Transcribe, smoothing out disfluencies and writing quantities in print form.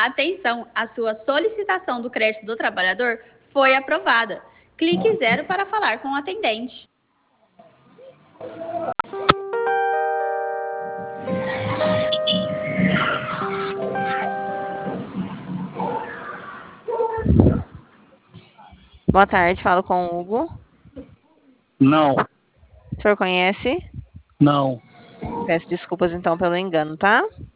Atenção, a sua solicitação do crédito do trabalhador foi aprovada. Clique 0 para falar com o atendente. Boa tarde, falo com o Hugo. Não, O senhor conhece? não. Peço desculpas então pelo engano, tá?